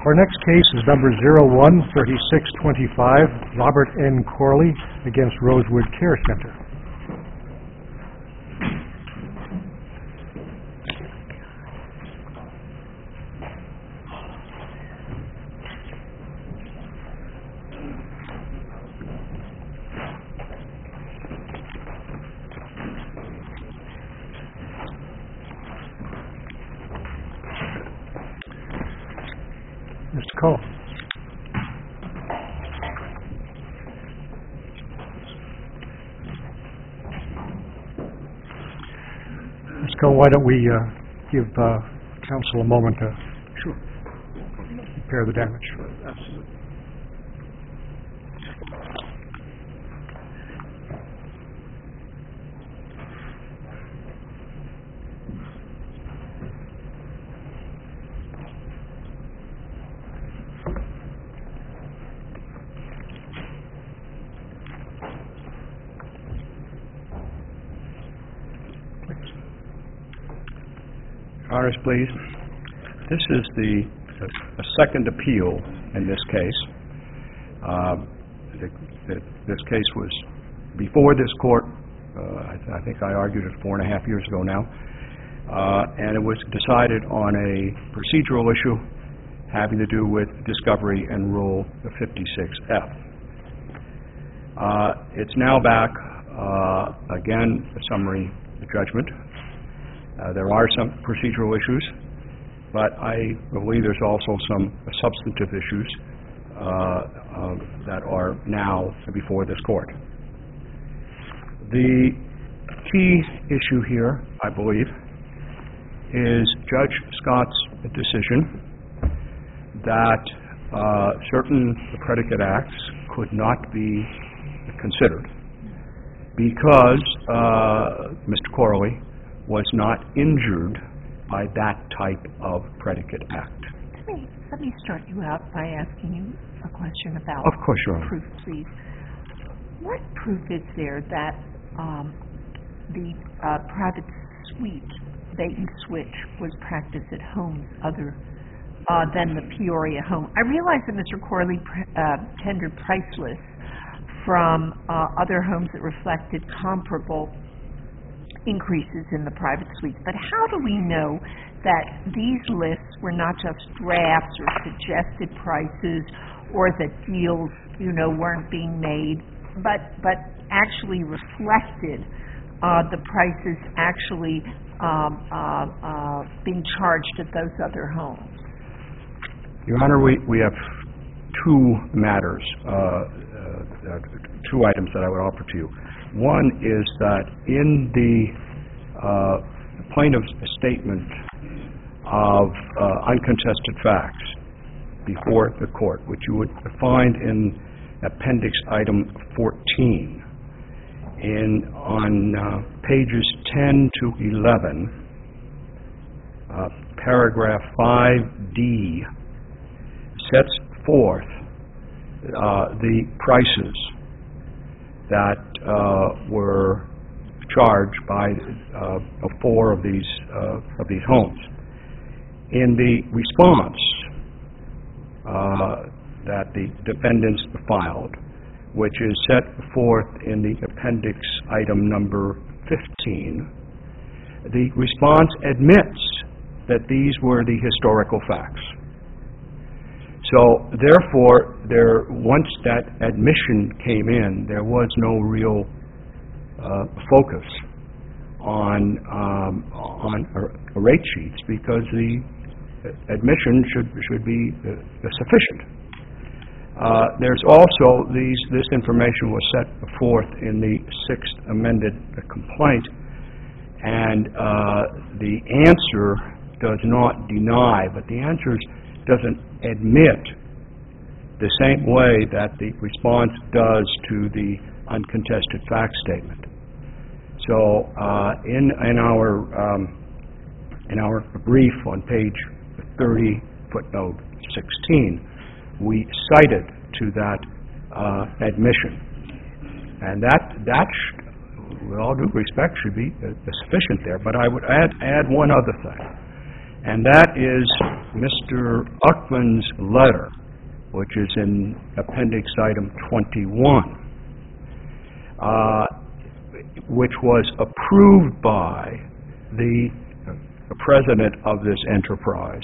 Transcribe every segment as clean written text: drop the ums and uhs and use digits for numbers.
Our next case is number 013625, Robert N. Corley against Rosewood Care Center. Mr. Cole. Mr. Cole, why don't we give counsel a moment to repair the damage. Absolutely. Honors, please. This is the second appeal in this case. This case was before this court. I think I argued it 4.5 years ago now, and it was decided on a procedural issue having to do with discovery and Rule 56F. It's now back again, a summary judgment. There are some procedural issues, but I believe there's also some substantive issues that are now before this court. The key issue here, I believe, is Judge Scott's decision that certain predicate acts could not be considered because Mr. Corley was not injured by that type of predicate act. Let me start you out by asking you a question about Of course, Your Honor. proof, please. What proof is there that the private suite, bait and switch, was practiced at homes other than the Peoria home? I realize that Mr. Corley tendered price lists from other homes that reflected comparable increases in the private suites, but how do we know that these lists were not just drafts or suggested prices, or that deals, weren't being made, but actually reflected the prices actually being charged at those other homes? Your Honor, we have two matters, two items that I would offer to you. One is that in the plaintiff's statement of uncontested facts before the court, which you would find in Appendix Item 14, on pages 10 to 11, paragraph 5D sets forth the prices that were charged by four of these homes. In the response that the defendants filed, which is set forth in the appendix item number 15, the response admits that these were the historical facts. So, therefore, once that admission came in, there was no real focus on rate sheets because the admission should be sufficient. There's also this information was set forth in the Sixth Amended Complaint, and the answer does not deny, but the answer doesn't admit the same way that the response does to the uncontested fact statement. So in our brief on page 30, footnote 16, we cited to that admission, and that with all due respect should be sufficient there. But I would add one other thing, and that is Mr. Uckman's letter, which is in appendix item 21, which was approved by the president of this enterprise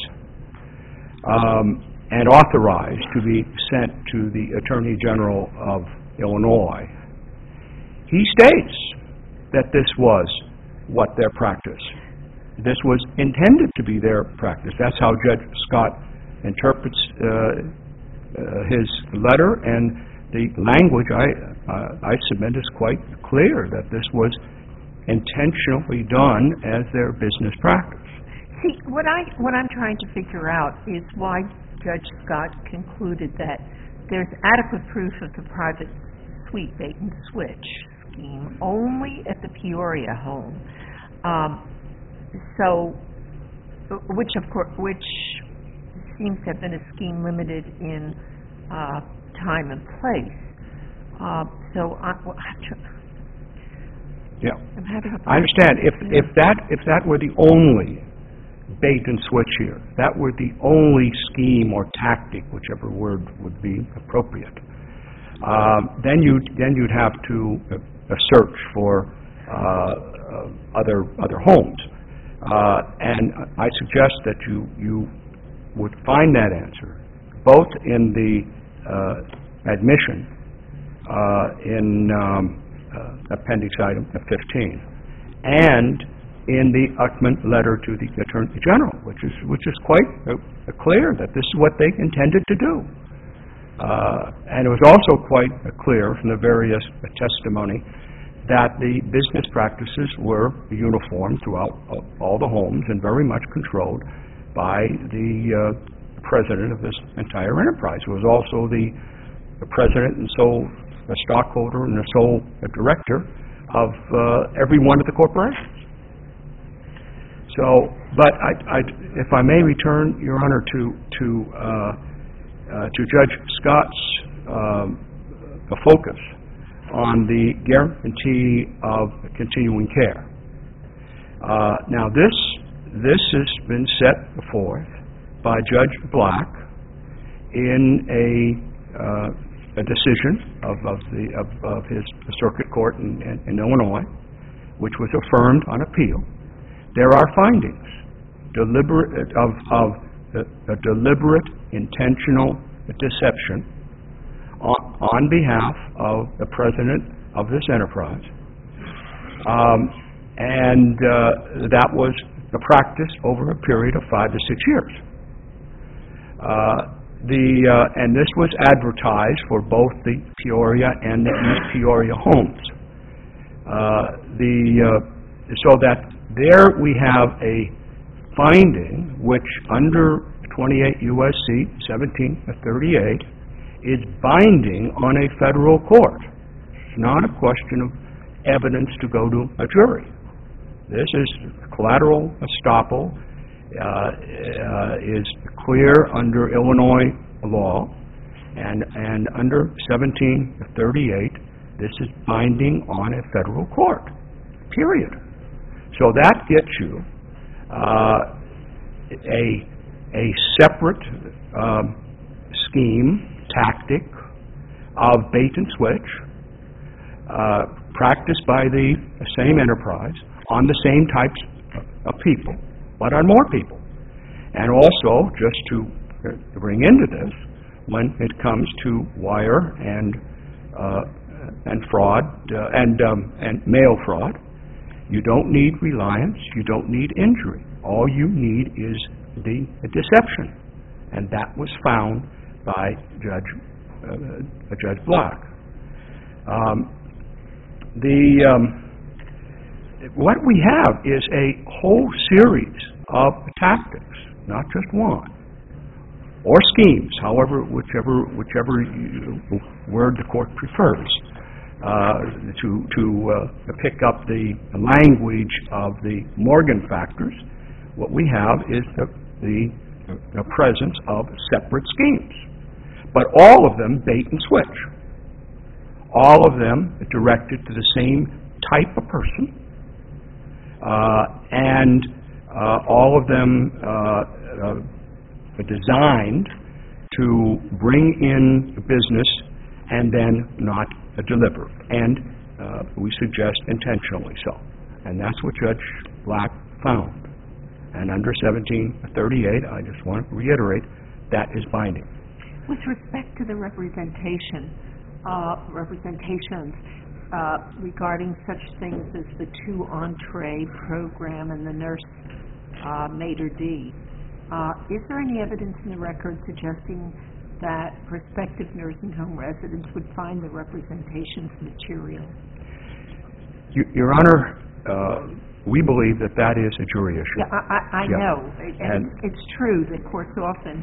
and authorized to be sent to the Attorney General of Illinois. He states that this was what their practice. This was intended to be their practice. That's how Judge Scott interprets his letter, and the language I submit is quite clear that this was intentionally done as their business practice. See, what I'm trying to figure out is why Judge Scott concluded that there's adequate proof of the private suite bait and switch scheme only at the Peoria home. Which seems to have been a scheme limited in time and place. Yeah, I'm having a I understand. If that were the only bait and switch here, that were the only scheme or tactic, whichever word would be appropriate, then you'd have to search for other homes. And I suggest that you would find that answer both in the admission in appendix item 15 and in the Uckman letter to the Attorney General, which is quite clear that this is what they intended to do. And it was also quite clear from the various testimony that the business practices were uniform throughout all the homes and very much controlled by the president of this entire enterprise, who was also the president and sole stockholder and the sole director of every one of the corporations. So, but if I may return, Your Honor, to Judge Scott's focus on the guarantee of continuing care. Now, this has been set forth by Judge Black in a decision of his circuit court in Illinois, which was affirmed on appeal. There are findings of a deliberate, intentional deception on behalf of the president of this enterprise, and that was the practice over a period of 5 to 6 years. And this was advertised for both the Peoria and the East Peoria homes. So that there we have a finding which, under 28 U.S.C. 1738, is binding on a federal court. It's not a question of evidence to go to a jury. This is collateral estoppel, is clear under Illinois law, and under 1738, this is binding on a federal court, period. So that gets you a separate scheme, tactic of bait and switch, practiced by the same enterprise on the same types of people, but on more people. And also, just to bring into this, when it comes to wire and fraud and mail fraud, you don't need reliance, you don't need injury. All you need is the deception, and that was found by Judge Black. What we have is a whole series of tactics, not just one, or schemes, however, whichever word the court prefers, to pick up the language of the Morgan factors. What we have is the presence of separate schemes, but all of them bait and switch, all of them directed to the same type of person, and all of them designed to bring in business and then not deliver, and we suggest intentionally so. And that's what Judge Black found. And under 1738, I just want to reiterate, that is binding. With respect to the representations regarding such things as the 2 entree program and the nurse maitre d', is there any evidence in the record suggesting that prospective nursing home residents would find the representations material? Your Honor, we believe that that is a jury issue. Yeah, I know. And it's true that courts often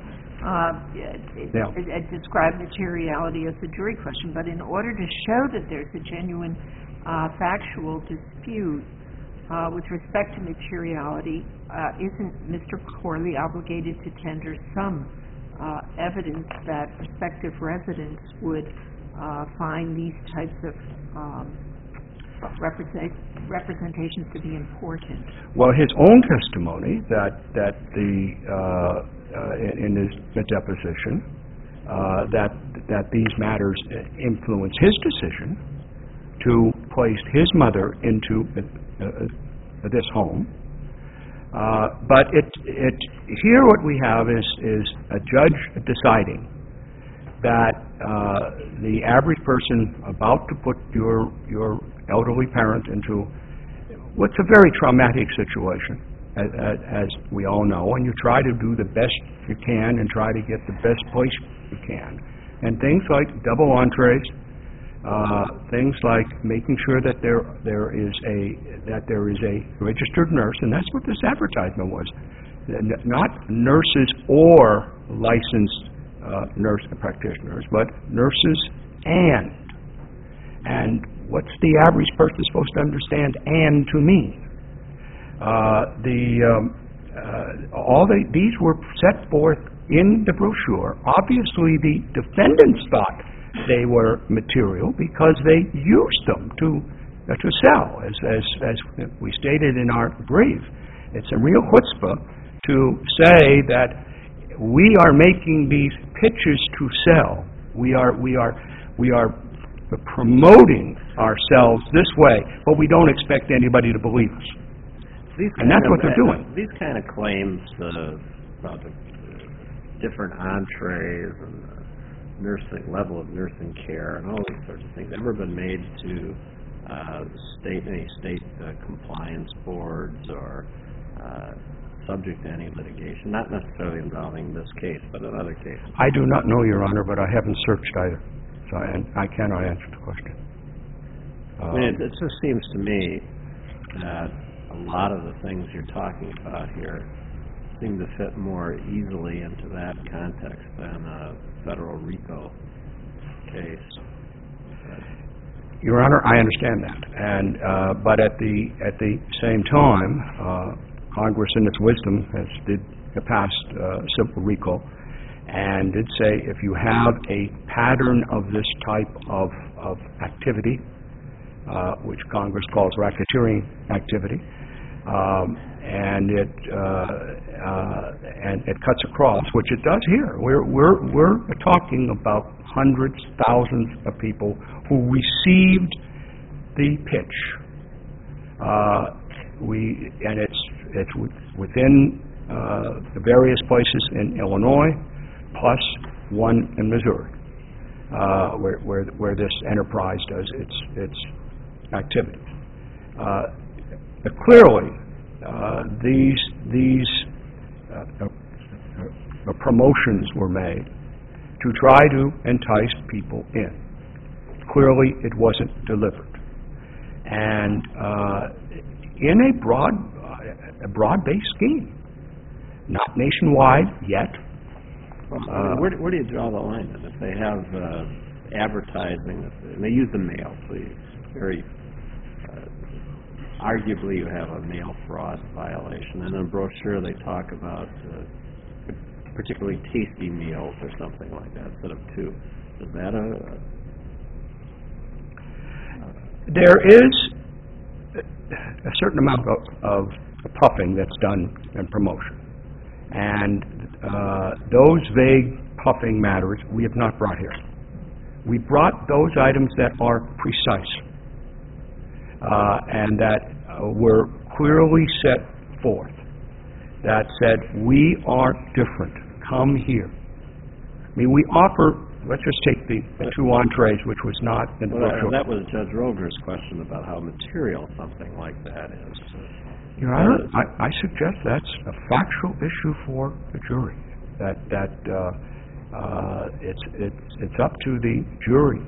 describe materiality as a jury question, but in order to show that there's a genuine factual dispute with respect to materiality, isn't Mr. Corley obligated to tender some evidence that prospective residents would find these types of representations to be important? Well, his own testimony that in his deposition that these matters influence his decision to place his mother into this home. But here what we have is a judge deciding that the average person about to put your elderly parent into what's a very traumatic situation, as we all know, and you try to do the best you can and try to get the best place you can. And things like double entrees, things like making sure that there is a registered nurse, and that's what this advertisement was, not nurses or licensed nurse practitioners, but nurses and what's the average person supposed to understand "and" to mean? These were set forth in the brochure. Obviously, the defendants thought they were material because they used them to sell, as we stated in our brief. It's a real chutzpah to say that we are making these pitches to sell. We are promoting ourselves this way, but we don't expect anybody to believe us. And that's what they're doing. These kind of claims about the different entrees and the level of nursing care and all these sorts of things, ever been made to any state compliance boards or subject to any litigation, not necessarily involving this case, but in other cases? I do not know, Your Honor, but I haven't searched either, so I cannot answer the question. It just seems to me that a lot of the things you're talking about here seem to fit more easily into that context than a federal RICO case. Your Honor, I understand that, and but at the same time, Congress, in its wisdom, did pass simple RICO, and did say if you have a pattern of this type of activity, which Congress calls racketeering activity, and it cuts across, which it does here. We're talking about hundreds, thousands of people who received the pitch. And it's within the various places in Illinois, plus one in Missouri, where this enterprise does its activity. Clearly, these promotions were made to try to entice people in. Clearly, it wasn't delivered, and in a broad-based scheme, not nationwide yet. Where do you draw the line? If they have advertising, and they use the mail, please. Very arguably, you have a mail fraud violation. And in a brochure, they talk about particularly tasty meals or something like that instead of 2. Is that There is a certain amount of puffing that's done in promotion. And those vague puffing matters we have not brought here. We brought those items that are precise and that were clearly set forth, that said, we are different. Come here. I mean, we offer, let's just take the two entrees, which was not in the brochure. That was Judge Rovner's question about how material something like that is. Your Honor, I suggest that's a factual issue for the jury. That it's up to the jury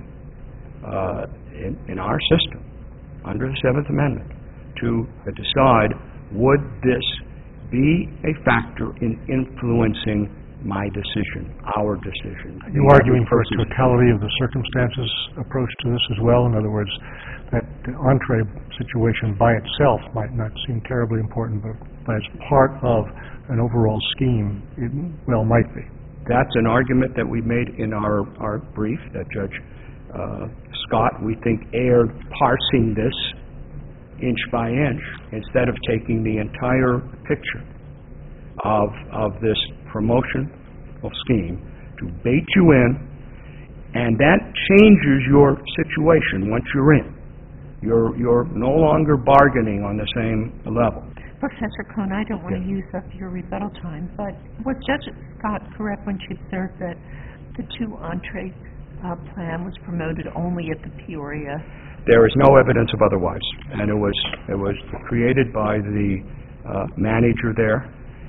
in our system under the Seventh Amendment to decide, would this be a factor in influencing my decision, our decision? Are you arguing for a totality of the circumstances approach to this as well? In other words, that the entree situation by itself might not seem terribly important, but as part of an overall scheme, it well might be. That's an argument that we made in our brief that Judge Scott, we think, erred parsing this inch by inch instead of taking the entire picture of this promotional scheme to bait you in, and that changes your situation once you're in. You're no longer bargaining on the same level. Professor Cohn, I don't want to use up your rebuttal time, but was Judge Scott correct when she observed that the two entree plan was promoted only at the Peoria? There is no evidence of otherwise, and it was created by the manager there,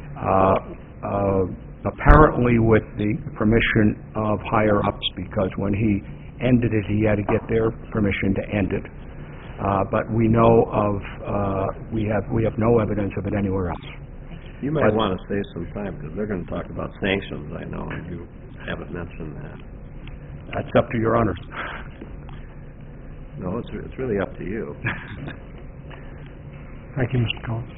apparently with the permission of higher ups, because when he ended it, he had to get their permission to end it. But we know of we have no evidence of it anywhere else. You might want to save some time because they're going to talk about sanctions. I know, and you haven't mentioned that. That's up to your honors. No, it's really up to you. Thank you, Mr. Cohn.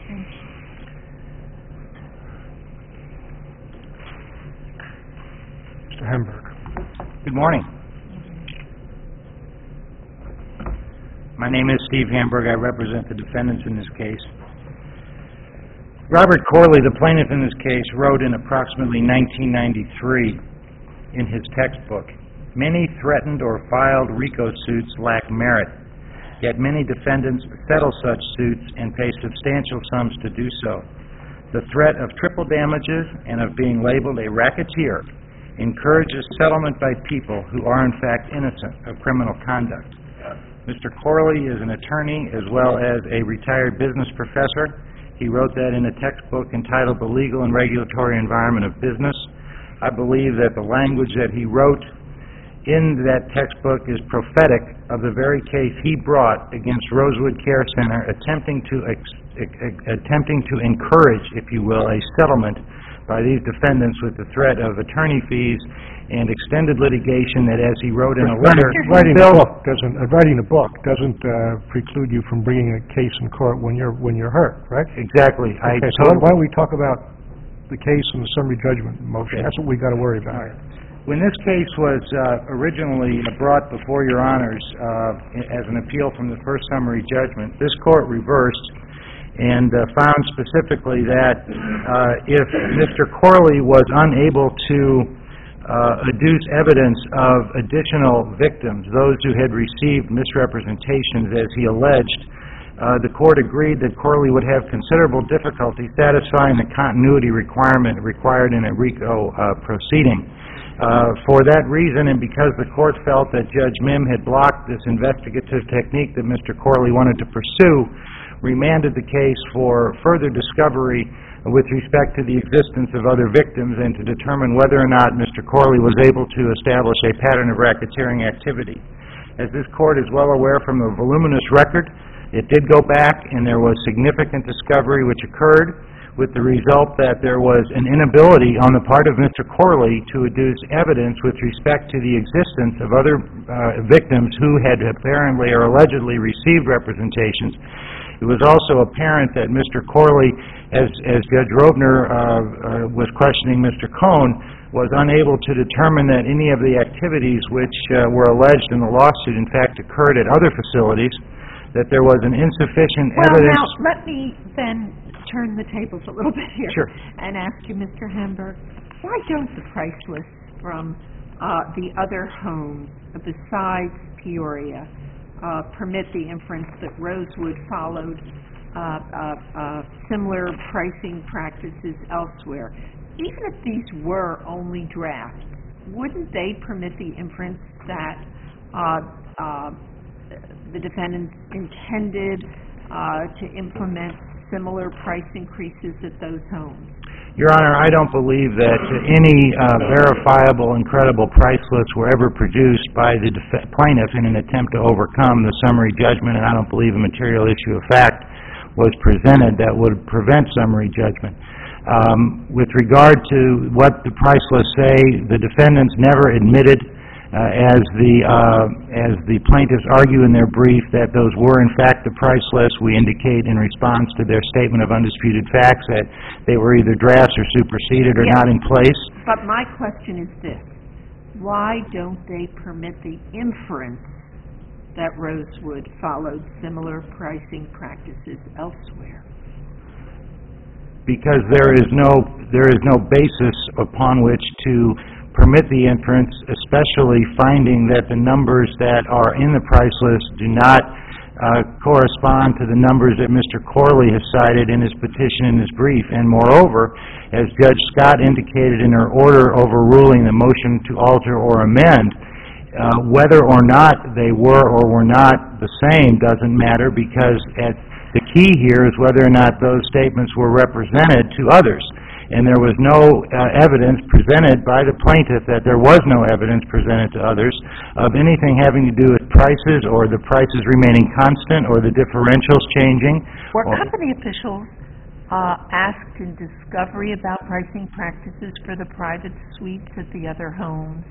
Mr. Hamburg. Good morning. My name is Steve Hamburg. I represent the defendants in this case. Robert Corley, the plaintiff in this case, wrote in approximately 1993 in his textbook, "Many threatened or filed RICO suits lack merit, yet many defendants settle such suits and pay substantial sums to do so. The threat of triple damages and of being labeled a racketeer encourages settlement by people who are in fact innocent of criminal conduct." Mr. Corley is an attorney as well as a retired business professor. He wrote that in a textbook entitled The Legal and Regulatory Environment of Business. I believe that the language that he wrote in that textbook is prophetic of the very case he brought against Rosewood Care Center, attempting to encourage, if you will, a settlement by these defendants with the threat of attorney fees and extended litigation that, as he wrote in a letter, writing a book doesn't preclude you from bringing a case in court when you're hurt, right? Exactly. Okay, so why don't we talk about the case and the summary judgment motion? That's what we got to worry about. Right. When this case was originally brought before your honors as an appeal from the first summary judgment, this court reversed and found specifically that if Mr. Corley was unable to adduce evidence of additional victims, those who had received misrepresentations as he alleged, the court agreed that Corley would have considerable difficulty satisfying the continuity requirement required in a RICO proceeding. For that reason, and because the court felt that Judge Mim had blocked this investigative technique that Mr. Corley wanted to pursue, remanded the case for further discovery with respect to the existence of other victims and to determine whether or not Mr. Corley was able to establish a pattern of racketeering activity. As this court is well aware from the voluminous record, it did go back and there was significant discovery which occurred, with the result that there was an inability on the part of Mr. Corley to adduce evidence with respect to the existence of other victims who had apparently or allegedly received representations. It was also apparent that Mr. Corley, as Judge Rovner was questioning Mr. Cohn, was unable to determine that any of the activities which were alleged in the lawsuit in fact occurred at other facilities, that there was an insufficient evidence. Well, now, let me then turn the tables a little bit here. Sure. And ask you, Mr. Hamburg, why don't the price lists from the other homes besides Peoria permit the inference that Rosewood followed similar pricing practices elsewhere? Even if these were only drafts, wouldn't they permit the inference that the defendants intended to implement similar price increases at those homes? Your Honor, I don't believe that any verifiable and credible price lists were ever produced by the plaintiff in an attempt to overcome the summary judgment, and I don't believe a material issue of fact was presented that would prevent summary judgment. With regard to what the price lists say, the defendants never admitted, as the plaintiffs argue in their brief, that those were in fact the price lists. We indicate in response to their statement of undisputed facts that they were either drafts or superseded or not in place. But my question is this: why don't they permit the inference that Rosewood followed similar pricing practices elsewhere? Because there is no basis upon which to permit the inference, especially finding that the numbers that are in the price list do not correspond to the numbers that Mr. Corley has cited in his petition and his brief. And moreover, as Judge Scott indicated in her order overruling the motion to alter or amend, whether or not they were or were not the same doesn't matter, because the key here is whether or not those statements were represented to others. And there was no evidence presented by the plaintiff, that there was no evidence presented to others of anything having to do with prices or the prices remaining constant or the differentials changing. Were company officials asked in discovery about pricing practices for the private suites at the other homes?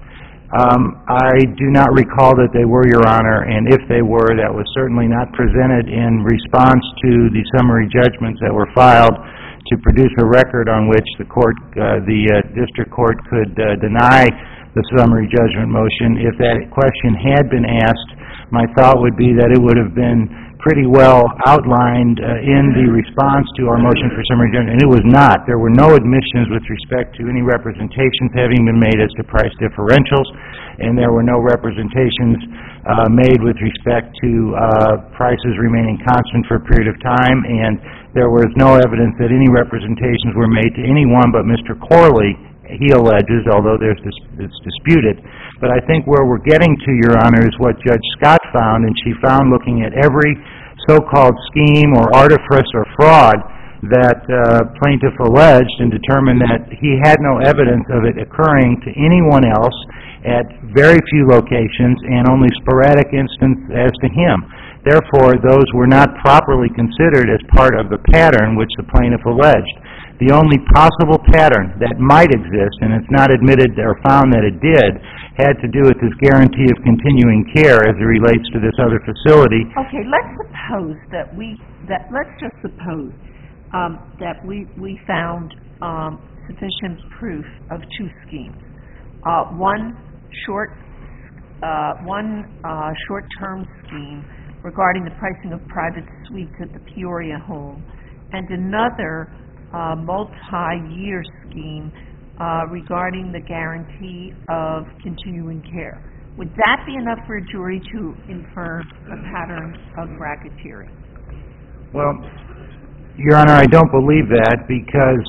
I do not recall that they were, Your Honor, and if they were, that was certainly not presented in response to the summary judgments that were filed to produce a record on which the district court could deny the summary judgment motion. If that question had been asked, my thought would be that it would have been pretty well outlined in the response to our motion for summary judgment, and it was not. There were no admissions with respect to any representations having been made as to price differentials, and there were no representations made with respect to prices remaining constant for a period of time, and there was no evidence that any representations were made to anyone but Mr. Corley, he alleges, although it's disputed. But I think where we're getting to, Your Honor, is what Judge Scott found, and she found, looking at every so-called scheme or artifice or fraud that plaintiff alleged, and determined that he had no evidence of it occurring to anyone else at very few locations and only sporadic instances as to him. Therefore, those were not properly considered as part of the pattern which the plaintiff alleged. The only possible pattern that might exist, and it's not admitted or found that it did, had to do with this guarantee of continuing care as it relates to this other facility. Okay, let's suppose that we found sufficient proof of two schemes. One short-term scheme regarding the pricing of private suites at the Peoria home, and another multi-year scheme regarding the guarantee of continuing care. Would that be enough for a jury to infer a pattern of racketeering? Well, Your Honor, I don't believe that, because,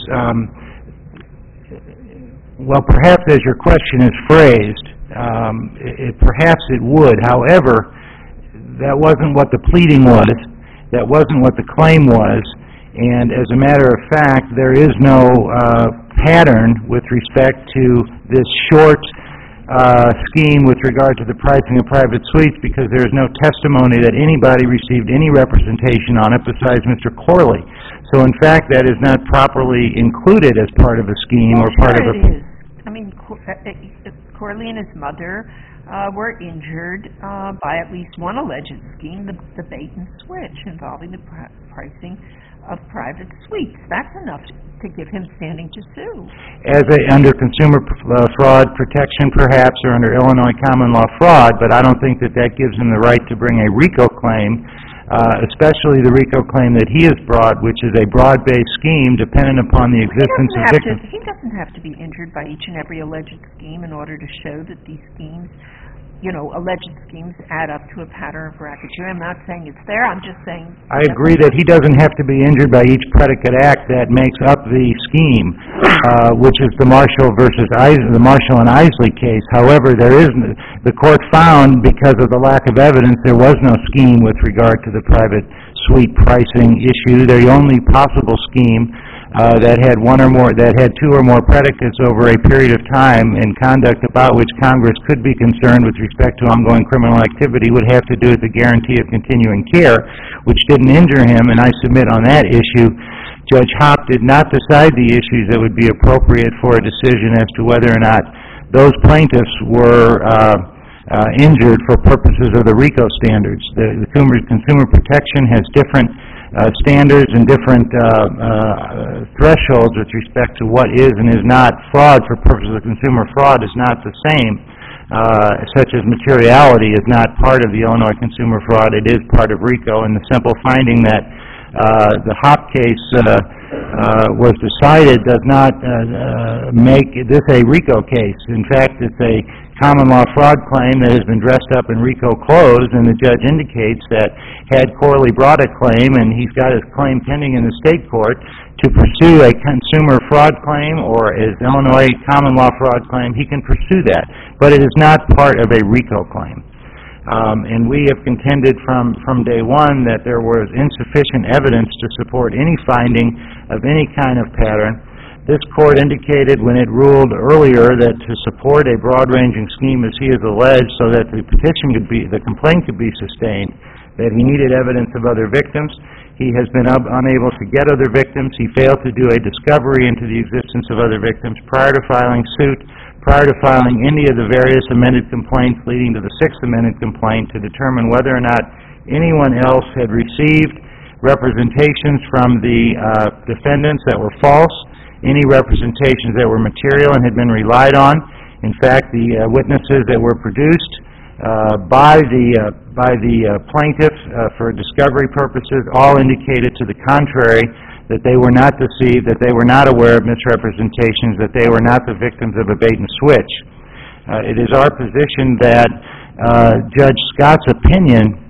perhaps as your question is phrased, perhaps it would. However, that wasn't what the pleading was. That wasn't what the claim was. And as a matter of fact, there is no pattern with respect to this short scheme with regard to the pricing of private suites, because there is no testimony that anybody received any representation on it besides Mr. Corley. So in fact, that is not properly included as part of a scheme or part of a... It is. I mean, Corley and his mother were injured by at least one alleged scheme, the bait and switch, involving the pricing of private suites. That's enough to give him standing to sue. Under consumer fraud protection, perhaps, or under Illinois common law fraud, but I don't think that gives him the right to bring a RICO claim especially the RICO claim that he has brought, which is a broad-based scheme dependent upon the existence of victims. He doesn't have to be injured by each and every alleged scheme in order to show that these schemes, alleged schemes add up to a pattern of racketeering. I'm not saying it's there, I'm just saying... I agree that he doesn't have to be injured by each predicate act that makes up the scheme, which is the Marshall and Isley case. However, the court found, because of the lack of evidence, there was no scheme with regard to the private suite pricing issue. The only possible scheme that had two or more predicates over a period of time in conduct about which Congress could be concerned with respect to ongoing criminal activity would have to do with the guarantee of continuing care, which didn't injure him, and I submit on that issue, Judge Hopp did not decide the issues that would be appropriate for a decision as to whether or not those plaintiffs were injured for purposes of the RICO standards. The Consumer Protection has different standards and different thresholds with respect to what is and is not fraud for purposes of consumer fraud is not the same, such as materiality is not part of the Illinois consumer fraud. It is part of RICO, and the simple finding that the Hopp case was decided does not make this a RICO case. In fact, it's a common law fraud claim that has been dressed up in RICO clothes, and the judge indicates that had Corley brought a claim, and he's got his claim pending in the state court, to pursue a consumer fraud claim or his Illinois common law fraud claim, he can pursue that. But it is not part of a RICO claim. And we have contended from day one that there was insufficient evidence to support any finding of any kind of pattern. This court indicated when it ruled earlier that to support a broad-ranging scheme as he has alleged so that the complaint could be sustained, that he needed evidence of other victims. He has been unable to get other victims. He failed to do a discovery into the existence of other victims prior to filing suit, prior to filing any of the various amended complaints leading to the Sixth Amendment complaint to determine whether or not anyone else had received representations from the defendants that were false, any representations that were material and had been relied on. In fact, the witnesses that were produced by the plaintiff for discovery purposes all indicated to the contrary, that they were not deceived, that they were not aware of misrepresentations, that they were not the victims of a bait and switch. It is our position that Judge Scott's opinion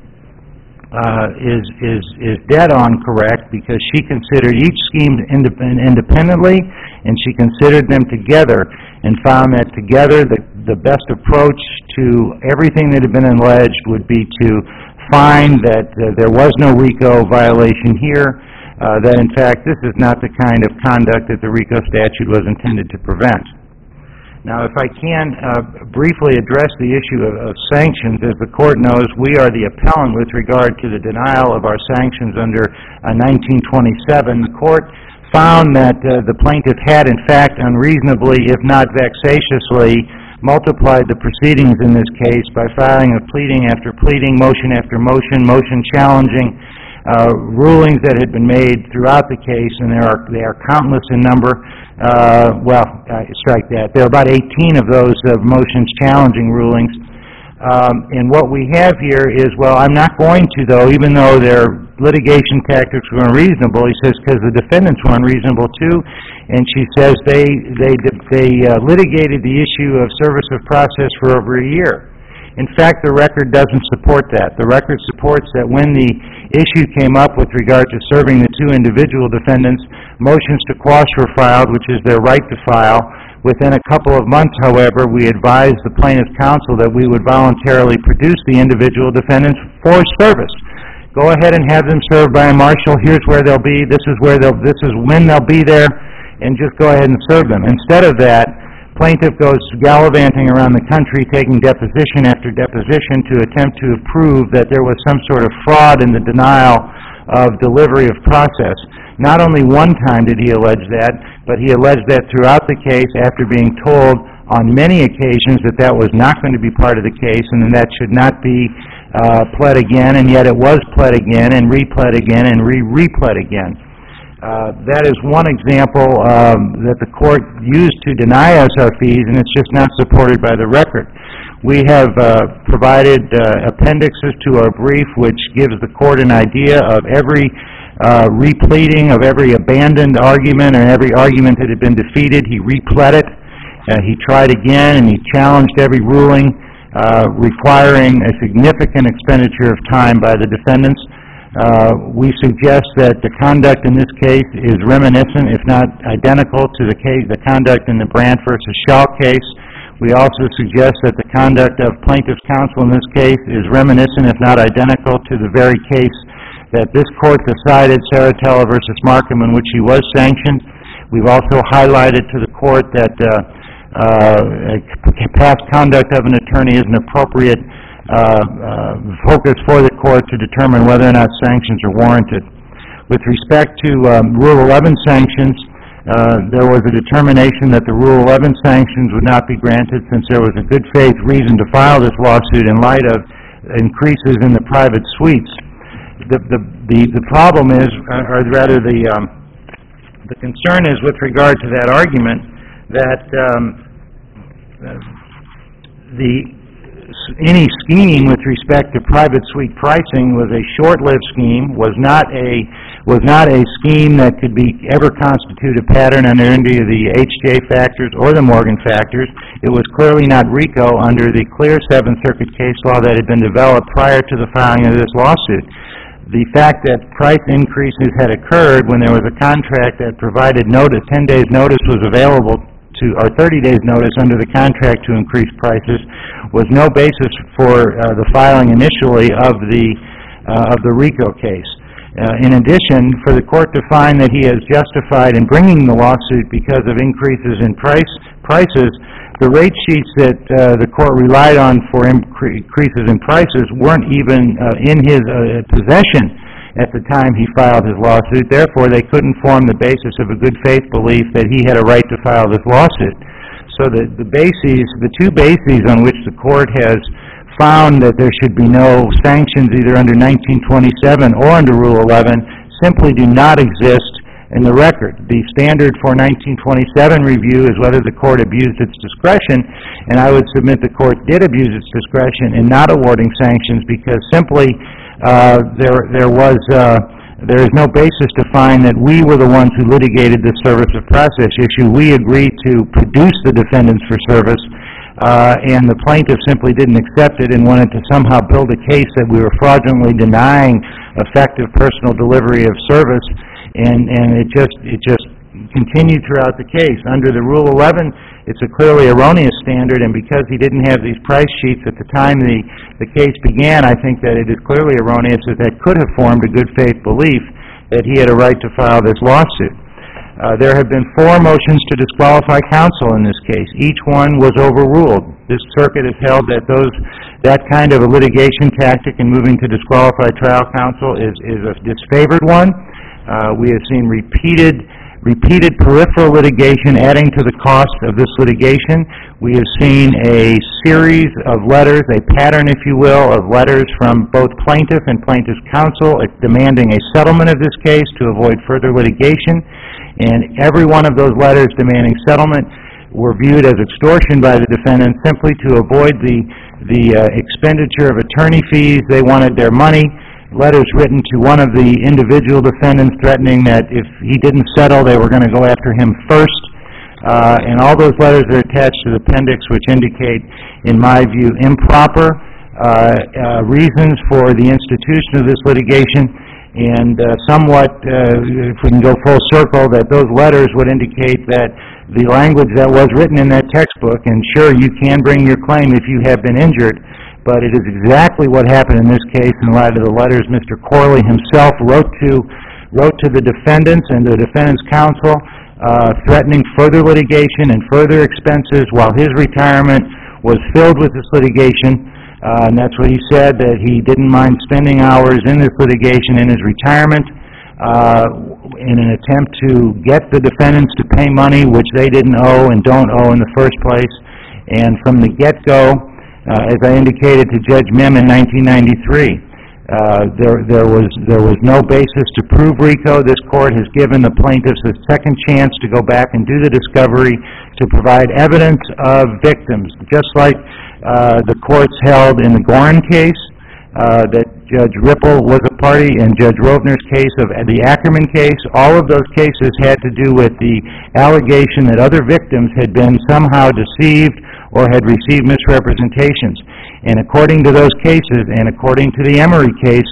is dead on correct, because she considered each scheme independently, and she considered them together and found that together the best approach to everything that had been alleged would be to find that there was no RICO violation here, that in fact this is not the kind of conduct that the RICO statute was intended to prevent. Now, if I can briefly address the issue of sanctions, as the Court knows, we are the appellant with regard to the denial of our sanctions under 1927. The Court found that the plaintiff had, in fact, unreasonably, if not vexatiously, multiplied the proceedings in this case by filing a pleading after pleading, motion after motion, motion challenging rulings that had been made throughout the case, and they are countless in number. Strike that. There are about 18 of those motions challenging rulings. And what we have here is, I'm not going to, though, even though their litigation tactics were unreasonable, he says, because the defendants were unreasonable too, and she says they litigated the issue of service of process for over a year. In fact, the record doesn't support that. The record supports that when the issue came up with regard to serving the two individual defendants, motions to quash were filed, which is their right to file. Within a couple of months, however, we advised the plaintiff's counsel that we would voluntarily produce the individual defendants for service. Go ahead and have them served by a marshal. Here's where they'll be. This is when they'll be there, and just go ahead and serve them. Instead of that, plaintiff goes gallivanting around the country, taking deposition after deposition to attempt to prove that there was some sort of fraud in the denial of delivery of process. Not only one time did he allege that, but he alleged that throughout the case after being told on many occasions that that was not going to be part of the case and that should not be pled again, and yet it was pled again and repled again and repled again. That is one example that the Court used to deny us our fees, and it's just not supported by the record. We have provided appendixes to our brief, which gives the court an idea of every repleting of every abandoned argument and every argument that had been defeated. He repled it. He tried again, and he challenged every ruling, requiring a significant expenditure of time by the defendants. We suggest that the conduct in this case is reminiscent, if not identical, to the conduct in the Brandt versus Shaw case. We also suggest that the conduct of plaintiff's counsel in this case is reminiscent, if not identical, to the very case that this court decided, Saratella versus Markham, in which he was sanctioned. We've also highlighted to the court that past conduct of an attorney is an appropriate focus for the court to determine whether or not sanctions are warranted. With respect to Rule 11 sanctions, there was a determination that the Rule 11 sanctions would not be granted since there was a good faith reason to file this lawsuit in light of increases in the private suites. The problem is, or rather the concern is with regard to that argument that any scheme with respect to private suite pricing was a short-lived scheme, was not a scheme that could ever constitute a pattern under any of the H.J. factors or the Morgan factors. It was clearly not RICO under the clear Seventh Circuit case law that had been developed prior to the filing of this lawsuit. The fact that price increases had occurred when there was a contract that provided notice, 10 days notice was available to, or 30 days notice under the contract to increase prices, was no basis for the filing initially of the RICO case. In addition, for the court to find that he is justified in bringing the lawsuit because of increases in prices, the rate sheets that the court relied on for increases in prices weren't even in his possession at the time he filed his lawsuit. Therefore, they couldn't form the basis of a good faith belief that he had a right to file this lawsuit. So the two bases on which the court has found that there should be no sanctions either under 1927 or under Rule 11 simply do not exist in the record. The standard for 1927 review is whether the court abused its discretion, and I would submit the court did abuse its discretion in not awarding sanctions because simply there is no basis to find that we were the ones who litigated the service of process issue. We agreed to produce the defendants for service, and the plaintiff simply didn't accept it and wanted to somehow build a case that we were fraudulently denying effective personal delivery of service, and it just continued throughout the case. Under the Rule 11, it's a clearly erroneous standard, and because he didn't have these price sheets at the time the case began, I think that it is clearly erroneous that could have formed a good faith belief that he had a right to file this lawsuit. There have been 4 motions to disqualify counsel in this case. Each one was overruled. This circuit has held that that kind of a litigation tactic in moving to disqualify trial counsel is a disfavored one. We have seen repeated peripheral litigation adding to the cost of this litigation. We have seen a series of letters, a pattern, if you will, of letters from both plaintiff and plaintiff's counsel demanding a settlement of this case to avoid further litigation. And every one of those letters demanding settlement were viewed as extortion by the defendant simply to avoid the expenditure of attorney fees. They wanted their money. Letters written to one of the individual defendants threatening that if he didn't settle, they were going to go after him first. And all those letters are attached to the appendix, which indicate, in my view, improper reasons for the institution of this litigation. And somewhat, if we can go full circle, that those letters would indicate that the language that was written in that textbook, and sure, you can bring your claim if you have been injured, but it is exactly what happened in this case in light of the letters Mr. Corley himself wrote to the defendants and the defendant's counsel, threatening further litigation and further expenses while his retirement was filled with this litigation. And that's what he said, that he didn't mind spending hours in this litigation in his retirement in an attempt to get the defendants to pay money which they didn't owe and don't owe in the first place. And from the get-go, as I indicated to Judge Mim in 1993, There was no basis to prove RICO. This court has given the plaintiffs a second chance to go back and do the discovery to provide evidence of victims, just like the courts held in the Gorin case, that Judge Ripple was a party, and Judge Rovner's case of the Ackerman case. All of those cases had to do with the allegation that other victims had been somehow deceived or had received misrepresentations. And according to those cases, and according to the Emery case,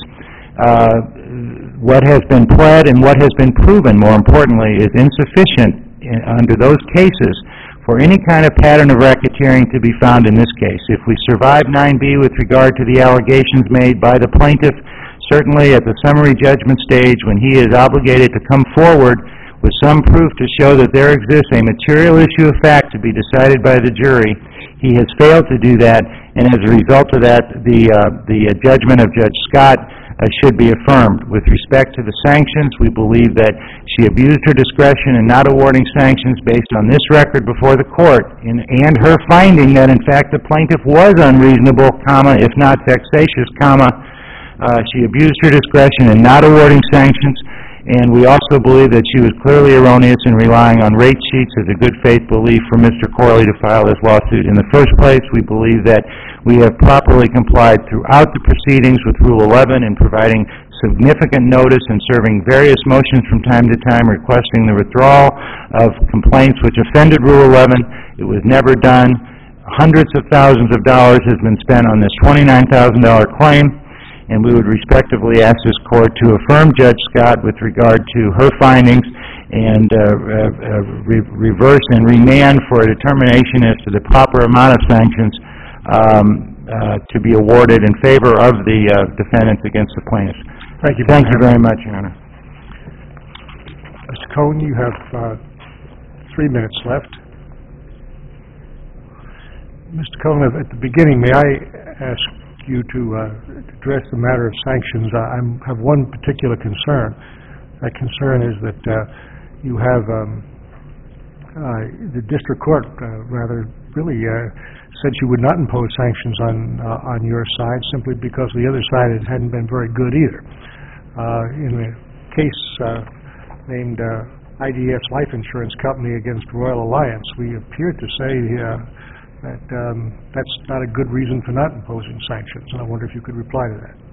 what has been pled and what has been proven, more importantly, is insufficient under those cases for any kind of pattern of racketeering to be found in this case. If we survive 9b with regard to the allegations made by the plaintiff, certainly at the summary judgment stage, when he is obligated to come forward with some proof to show that there exists a material issue of fact to be decided by the jury, he has failed to do that, and as a result of that, the judgment of Judge Scott should be affirmed. With respect to the sanctions, we believe that she abused her discretion in not awarding sanctions based on this record before the court, and her finding that, in fact, the plaintiff was unreasonable, if not vexatious, she abused her discretion in not awarding sanctions, and we also believe that she was clearly erroneous in relying on rate sheets as a good faith belief for Mr. Corley to file this lawsuit. In the first place, we believe that we have properly complied throughout the proceedings with Rule 11 in providing significant notice and serving various motions from time to time requesting the withdrawal of complaints which offended Rule 11. It was never done. Hundreds of thousands of dollars has been spent on this $29,000 claim, and we would respectively ask this court to affirm Judge Scott with regard to her findings and reverse and remand for a determination as to the proper amount of sanctions to be awarded in favor of the defendants against the plaintiffs. Thank you. Thank you very much, Your Honor. Mr. Cohen, you have 3 minutes left. Mr. Cohen, at the beginning, may I ask you to address the matter of sanctions? I have one particular concern. That concern is that you have the district court really said she would not impose sanctions on your side simply because the other side hadn't been very good either. In a case named IDS Life Insurance Company against Royal Alliance, we appeared to say that that's not a good reason for not imposing sanctions, and I wonder if you could reply to that.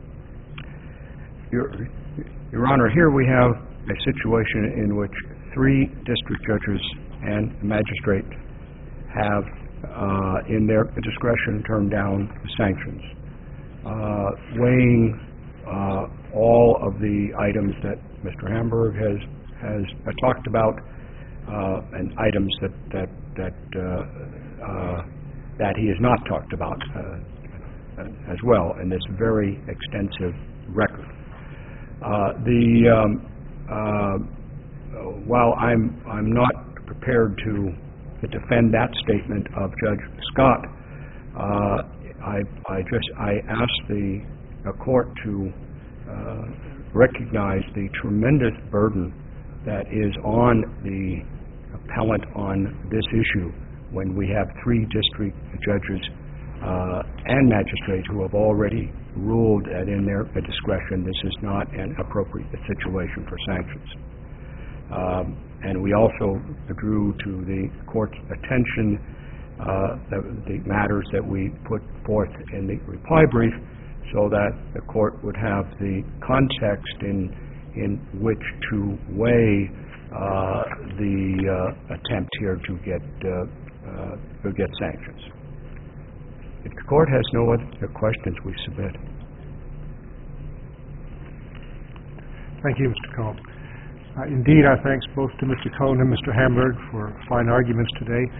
Your Honor, here we have a situation in which 3 district judges and a magistrate have, in their discretion, turned down the sanctions, weighing all of the items that Mr. Hamburg has talked about, and items that he has not talked about as well in this very extensive record. While I'm not prepared to defend that statement of Judge Scott, I asked the court to recognize the tremendous burden that is on the appellant on this issue when we have 3 district judges and magistrates who have already ruled that in their discretion this is not an appropriate situation for sanctions. And we also drew to the court's attention the matters that we put forth in the reply brief so that the court would have the context in which to weigh the attempt here to get sanctions. If the court has no other questions, we submit. Thank you, Mr. Cohen. Indeed, our thanks both to Mr. Cohen and Mr. Hamburg for fine arguments today.